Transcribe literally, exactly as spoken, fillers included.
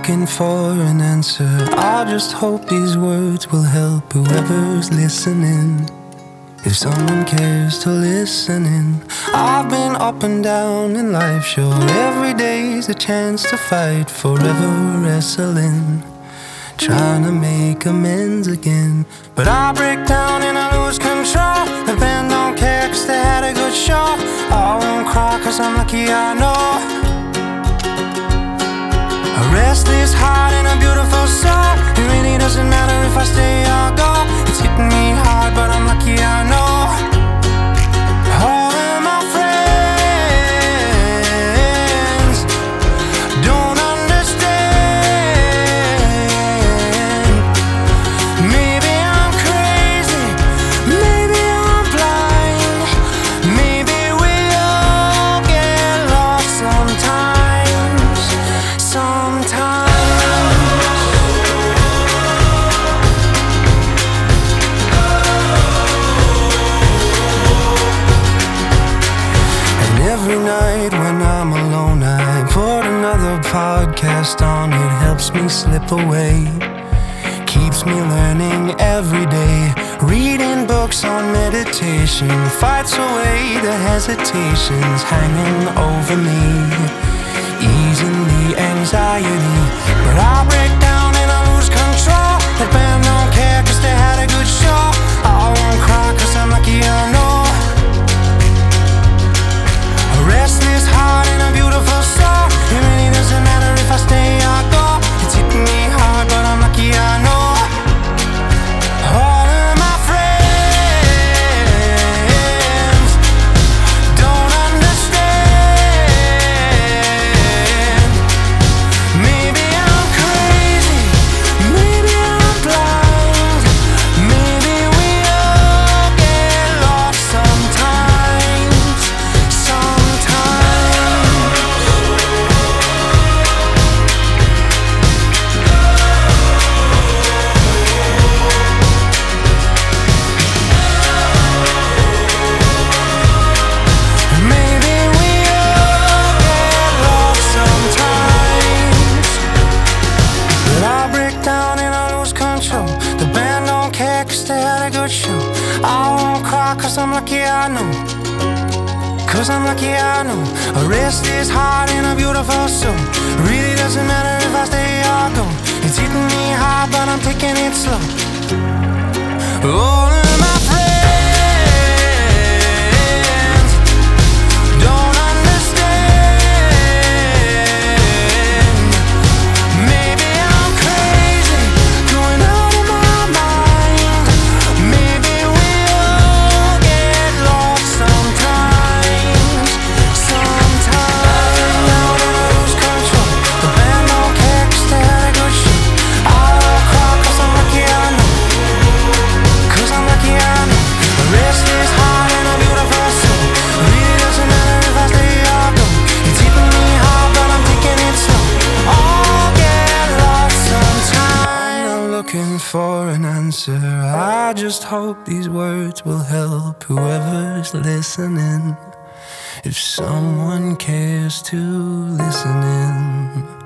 looking for an answer. I just hope these words will help whoever's listening. If someone cares to listen in. I've been up and down in life, sure. Every day's a chance to fight, forever wrestling, trying to make amends again. But I break down and I lose control. The band don't care cause they had a good show. I won't cry cause I'm lucky, I know. A restless heart and a beautiful soul. It really doesn't matter if I stay or go. It's hitting me hard but I'm lucky, I know. All of my friends don't understand. Maybe I'm crazy, maybe I'm blind. Maybe we all get lost sometimes. Sometimes. Every night when I'm alone, I put another podcast on. It helps me slip away, keeps me learning every day. Reading books on meditation fights away the hesitations hanging over me, easing the anxiety. But I break down and I lose control. The band don't care cause they had a good show. I won't cry cause I'm lucky, I know. Restless heart and a beautiful soul. It really doesn't matter if I stay or go. It's hitting me hard but I'm lucky, I know. All of my friends don't understand. Maybe I'm crazy, maybe I'm blind. Maybe we all get lost sometimes. I won't cry cause I'm lucky, I know. Cause I'm lucky, I know. A restless heart and a beautiful soul. Really doesn't matter if I stay or go. It's hitting me hard but I'm taking it slow. All of my friends don't understand. Maybe I'm crazy, going out of my mind. Maybe we all get lost sometimes. Sometimes. Now that I lose control, the band don't care cause they had a good show. I won't cry cause I'm lucky, I know. Cause I'm lucky, I know. A restless heart and a beautiful soul. Really doesn't matter if I stay or go. It's hitting me hard but I'm taking it slow. All get lost sometimes. I'm looking for an answer. I just hope these words will help whoever's listening. If someone cares to listen in.